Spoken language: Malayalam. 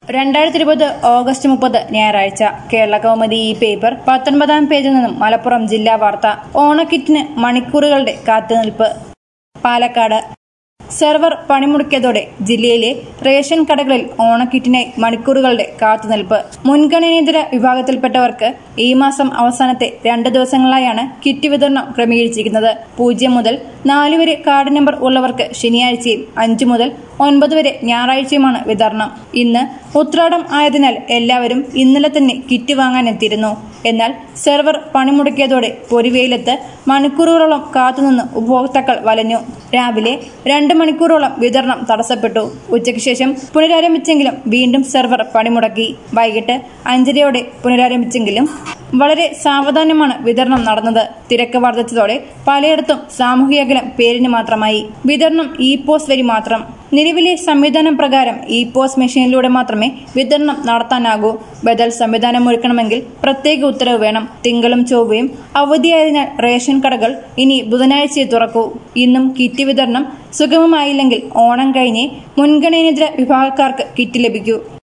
2020 ഓഗസ്റ്റ് 30 ഞായറാഴ്ച കേരള കൗമുദി ഈ പേപ്പർ 19-ാം പേജിൽ നിന്നും മലപ്പുറം ജില്ലാ വാർത്ത. ഓണക്കിറ്റിന് മണിക്കൂറുകളുടെ കാത്തുനിൽപ്പ്. പാലക്കാട് സെർവർ പണിമുടക്കിയതോടെ ജില്ലയിലെ റേഷൻ കടകളിൽ ഓണക്കിറ്റിനായി മണിക്കൂറുകളുടെ കാത്തുനിൽപ്പ്. മുൻഗണനേതര വിഭാഗത്തിൽപ്പെട്ടവർക്ക് ഈ മാസം അവസാനത്തെ 2 ദിവസങ്ങളിലായാണ് കിറ്റ് വിതരണം ക്രമീകരിച്ചിരിക്കുന്നത്. 0 മുതൽ 4 വരെ കാർഡ് നമ്പർ ഉള്ളവർക്ക് ശനിയാഴ്ചയും 5 മുതൽ 9 വരെ ഞായറാഴ്ചയുമാണ് വിതരണം. ഇന്ന് ഉത്രാടം ആയതിനാൽ എല്ലാവരും ഇന്നലെ തന്നെ കിറ്റ് വാങ്ങാനെത്തിയിരുന്നു. എന്നാൽ സെർവർ പണിമുടക്കിയതോടെ പൊരിവെയിലത്ത് മണിക്കൂറുകളോളം കാത്തുനിന്ന് ഉപഭോക്താക്കൾ വലഞ്ഞു. രാവിലെ 2 മണിക്കൂറോളം വിതരണം തടസ്സപ്പെട്ടു. ഉച്ചയ്ക്ക് ശേഷം പുനരാരംഭിച്ചെങ്കിലും വീണ്ടും സെർവർ പണിമുടക്കി. വൈകിട്ട് 5:30യോടെ പുനരാരംഭിച്ചെങ്കിലും വളരെ സാവധാനമാണ് വിതരണം നടന്നത്. തിരക്ക് വർദ്ധിച്ചതോടെ പലയിടത്തും സാമൂഹിക അകലം പേരിന് മാത്രമായി. വിതരണം ഇ-പോസ് വഴി മാത്രം. നിലവിലെ സംവിധാനം പ്രകാരം ഇ-പോസ് മെഷീനിലൂടെ മാത്രമേ വിതരണം നടത്താനാകൂ. ബദൽ സംവിധാനം ഒരുക്കണമെങ്കിൽ പ്രത്യേക ഉത്തരവ് വേണം. തിങ്കളും ചൊവ്വയും അവധിയായതിനാൽ റേഷൻ കടകൾ ഇനി ബുധനാഴ്ചയെ തുറക്കൂ. ഇന്നും കിറ്റ് വിതരണം സുഗമമായില്ലെങ്കിൽ ഓണം കഴിഞ്ഞേ മുൻഗണനേതര വിഭാഗക്കാർക്ക് കിറ്റ് ലഭിക്കൂ.